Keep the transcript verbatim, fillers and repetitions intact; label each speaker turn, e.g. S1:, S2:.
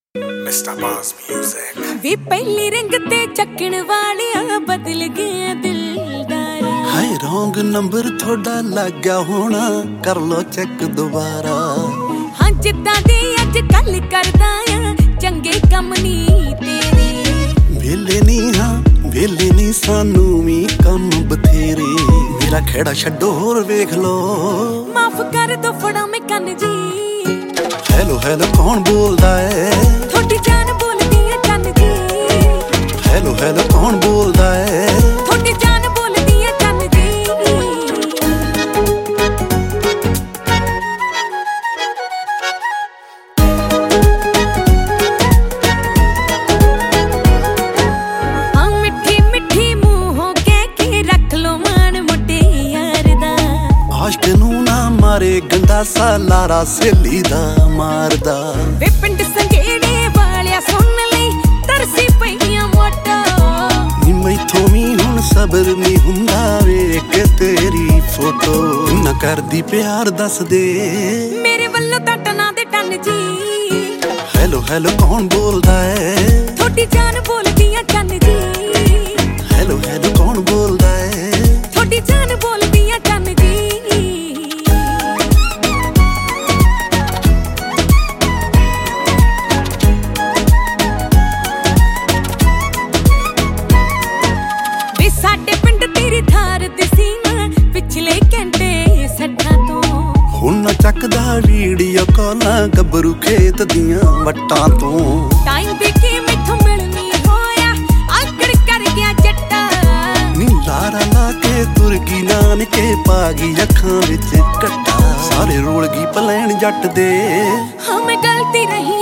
S1: Mister ਬਾਸ music
S2: ਵੀ ਪਹਿਲੀ ring ਤੇ ਚੱਕਣ ਵਾਲਿਆ ਬਦਲ ਗਿਆ ਦਿਲਦਾਰਾ।
S3: ਹਾਏ ਰੌਂਗ ਨੰਬਰ ਥੋੜਾ ਲੱਗਾ ਹੋਣਾ, ਕਰ ਲੋ ਚੈੱਕ ਦੁਬਾਰਾ।
S2: ਹਾਂ ਜਿੱਦਾਂ ਦੀ ਅੱਜ ਕੱਲ ਕਰਦਾ ਆ, ਚੰਗੇ ਕੰਮ ਨਹੀਂ ਤੇਰੇ।
S3: ਵੇਲੇ ਨਹੀਂ ਹਾਂ ਵੇਲੇ ਨਹੀਂ ਸਾਨੂੰ ਵੀ ਕੰਮ ਬਥੇਰੇ। ਮੇਰਾ ਖੇੜਾ ਛੱਡੋ ਹੋਰ ਵੇਖ ਲੋ,
S2: ਮਾਫ ਕਰ ਦੋ ਫੜਾ ਮੈਂ ਕੰਨ ਜੀ।
S3: ਹੈਲੋ ਹੈਲੋ ਕੌਣ ਬੋਲਦਾ ਏ?
S2: ਥੋੜੀ ਜਾਨ ਬੋਲਦੀ ਏ ਕੰਨ ਜੀ।
S3: ਹੈਲੋ ਹੈਲੋ ਕੌਣ ਬੋਲਦਾ ਏ?
S2: ਥੋੜੀ ਜਾਨ ਬੋਲਦੀ ਏ ਕੰਨ ਜੀ। ਹਾਂ ਮਿੱਠੀ ਮਿੱਠੀ ਮੂੰਹੋਂ ਕਹਿ ਕੇ ਰੱਖ ਲੋ ਮਾਣ ਮੋਟੇ ਯਾਰ ਦਾ।
S3: ਆਸ਼ਕ ਨੂੰ ਨਾ ਮਾਰੇ ਗੰਦਾ ਸਾ ਲਾਰਾ ਸਹੇਲੀ ਦਾ ਮਾਰਦਾ।
S2: ਵੇ ਪਿੰਡ ਸੰਘੇੜੇ ਵਾਲਿਆ ਸੁਣ ਲਈ ਤਰਸੀ ਪਈਆਂ ਮੋਟਾ।
S3: ਨੀ ਮੈਥੋਂ ਵੀ ਹੁਣ ਸਬਰ ਨੀ ਹੁੰਦਾ ਵੇਖ ਤੇਰੀ ਫੋਟੋ। ਨਾ ਕਰਦੀ ਪਿਆਰ ਦੱਸ ਦੇ
S2: ਮੇਰੇ ਵੱਲੋਂ ਤਾਂ ਟਨਾ ਦੇ ਟਨ ਜੀ।
S3: ਹੈਲੋ ਹੈਲੋ ਕੌਣ ਬੋਲਦਾ ਏ?
S2: ਥੋੜੀ ਜਾਨ ਬੋਲਦੀ ਆ ਕੰਨ ਜੀ।
S3: ਹੈਲੋ ਹੈਲੋ ਕੌਣ ਬੋਲਦਾ ਏ?
S2: ਥੋੜੀ ਜਾਨ ਬੋਲਦੀ ਆ ਕੰਨ ਜੀ। ਵੇ ਸਾਡੇ ਪਿੰਡ ਤੇਰੀ ਥਾਰ ਦਿਸੀ ਨਾ ਪਿਛਲੇ ਘੰਟੇ ਸੱਠਾਂ ਤੋਂ।
S3: ਹੁਣ ਨਾ ਚੱਕਦਾ ਵੀਡੀਓ ਕਾਲਾਂ ਗੱਭਰੂ ਖੇਤ ਦੀਆਂ ਵੱਟਾਂ ਤੋਂ।
S2: ਟਾਈਮ ਦੇਖੇ ਮੈਥੋਂ ਮਿਲਣੀ ਹੋਇਆ ਆਕੜ ਕਰ ਗਿਆ ਜੱਟਾ।
S3: ਨੀ ਲਾਰਾ ਲਾ ਕੇ ਤੁਰ ਗਈ ਨਾਨਕੇ ਪਾ ਗਈ ਅੱਖਾਂ ਵਿੱਚ ਕੱਟਾ। ਸਾਰੇ ਰੋਲ ਗਈ ਪਲੈਣ ਜੱਟ ਦੇ।
S2: ਹਾਂ ਮੈਂ ਗਲਤੀ ਰਹੀ